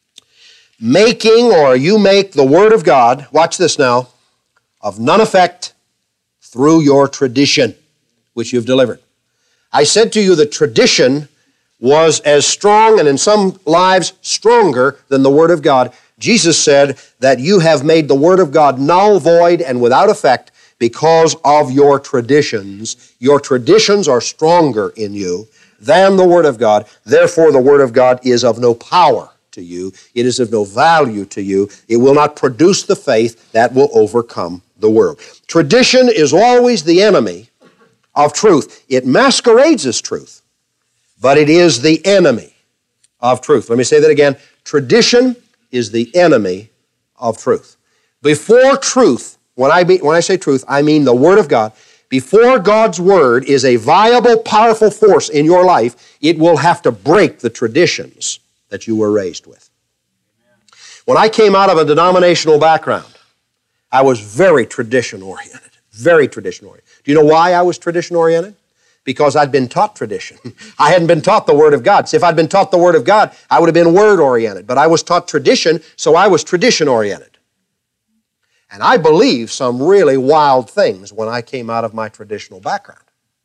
Making, or you make the Word of God, watch this now, of none effect through your tradition, which you've delivered. I said to you that tradition was as strong and in some lives stronger than the Word of God. Jesus said that you have made the Word of God null, void, and without effect because of your traditions. Your traditions are stronger in you than the Word of God. Therefore, the Word of God is of no power to you. It is of no value to you. It will not produce the faith that will overcome the world. Tradition is always the enemy of truth. It masquerades as truth, but it is the enemy of truth. Let me say that again. Tradition is the enemy of truth. Before truth, when I, be, when I say truth, I mean the Word of God. Before God's Word is a viable, powerful force in your life, it will have to break the traditions that you were raised with. When I came out of a denominational background, I was very tradition-oriented, very tradition-oriented. Do you know why I was tradition-oriented? Because I'd been taught tradition. I hadn't been taught the Word of God. See, if I'd been taught the Word of God, I would have been Word-oriented. But I was taught tradition, so I was tradition-oriented. And I believed some really wild things when I came out of my traditional background.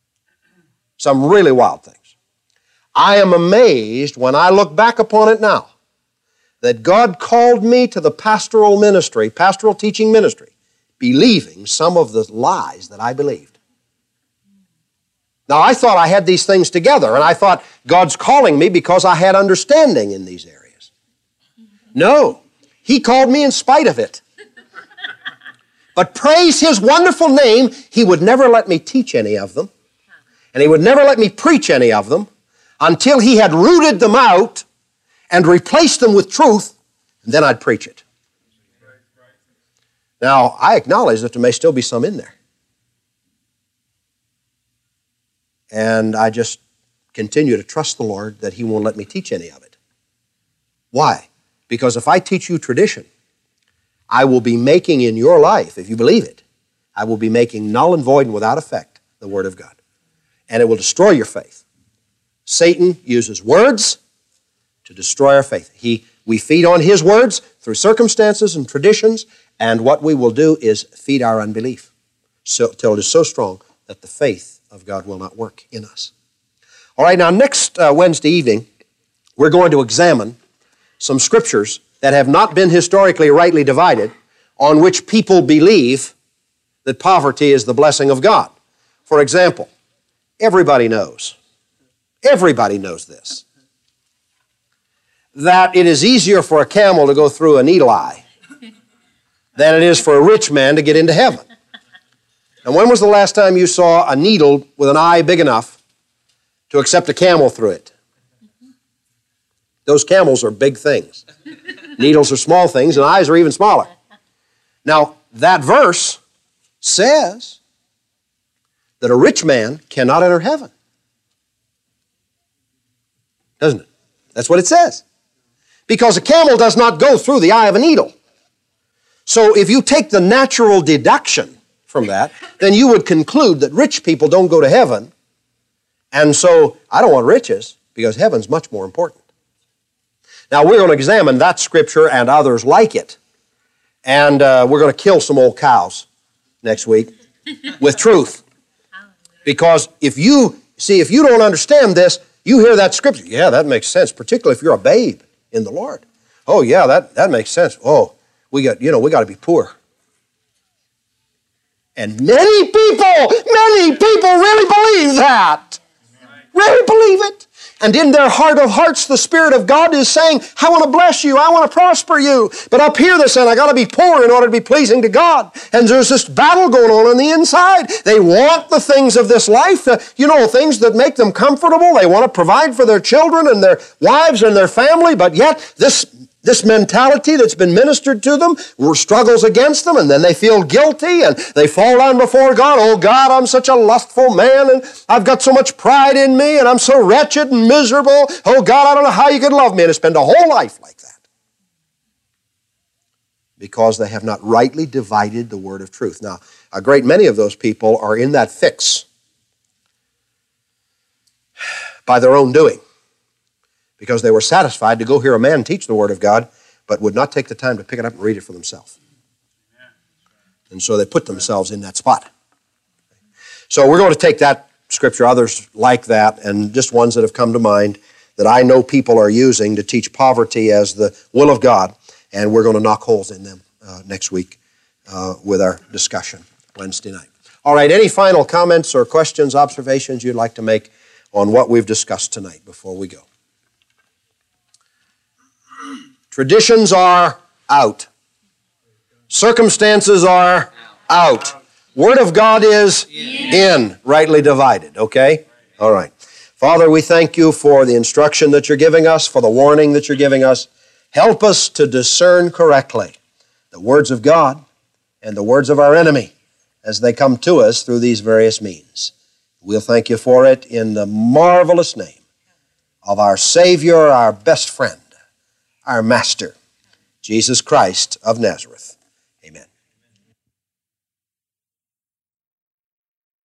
Some really wild things. I am amazed when I look back upon it now that God called me to the pastoral ministry, pastoral teaching ministry, believing some of the lies that I believed. Now, I thought I had these things together, and I thought God's calling me because I had understanding in these areas. No, He called me in spite of it. But praise His wonderful name, He would never let me teach any of them, and He would never let me preach any of them until He had rooted them out and replaced them with truth, and then I'd preach it. Now, I acknowledge that there may still be some in there. And I just continue to trust the Lord that He won't let me teach any of it. Why? Because if I teach you tradition, I will be making in your life, if you believe it, I will be making null and void and without effect the Word of God. And it will destroy your faith. Satan uses words to destroy our faith. He, we feed on his words through circumstances and traditions, and what we will do is feed our unbelief so, till it is so strong that the faith of God will not work in us. All right, now next uh, Wednesday evening, we're going to examine some scriptures that have not been historically rightly divided, on which people believe that poverty is the blessing of God. For example, everybody knows, everybody knows this, that it is easier for a camel to go through a needle eye than it is for a rich man to get into heaven. And when was the last time you saw a needle with an eye big enough to accept a camel through it? Those camels are big things. Needles are small things, and eyes are even smaller. Now, that verse says that a rich man cannot enter heaven. Doesn't it? That's what it says. Because a camel does not go through the eye of a needle. So if you take the natural deduction from that, then you would conclude that rich people don't go to heaven. And so I don't want riches because heaven's much more important. Now we're going to examine that scripture and others like it. And uh, we're going to kill some old cows next week with truth. Because if you, see, if you don't understand this, you hear that scripture. Yeah, that makes sense, particularly if you're a babe in the Lord. Oh, yeah, that, that makes sense. Oh, we got, you know, we got to be poor. And many people, many people really believe that. Really believe it. And in their heart of hearts, the Spirit of God is saying, I want to bless you, I want to prosper you. But up here they're saying, I got to be poor in order to be pleasing to God. And there's this battle going on on the inside. They want the things of this life, uh, you know, things that make them comfortable. They want to provide for their children and their wives and their family, but yet this This mentality that's been ministered to them struggles against them, and then they feel guilty, and they fall down before God. Oh, God, I'm such a lustful man, and I've got so much pride in me, and I'm so wretched and miserable. Oh, God, I don't know how you could love me, and to spend a whole life like that. Because they have not rightly divided the word of truth. Now, a great many of those people are in that fix by their own doing, because they were satisfied to go hear a man teach the Word of God, but would not take the time to pick it up and read it for themselves. And so they put themselves in that spot. So we're going to take that scripture, others like that, and just ones that have come to mind that I know people are using to teach poverty as the will of God, and we're going to knock holes in them uh, next week uh, with our discussion Wednesday night. All right, any final comments or questions, observations you'd like to make on what we've discussed tonight before we go? Traditions are out. Circumstances are out. Word of God is in, rightly divided, okay? All right. Father, we thank you for the instruction that you're giving us, for the warning that you're giving us. Help us to discern correctly the words of God and the words of our enemy as they come to us through these various means. We'll thank you for it in the marvelous name of our Savior, our best friend, our Master, Jesus Christ of Nazareth.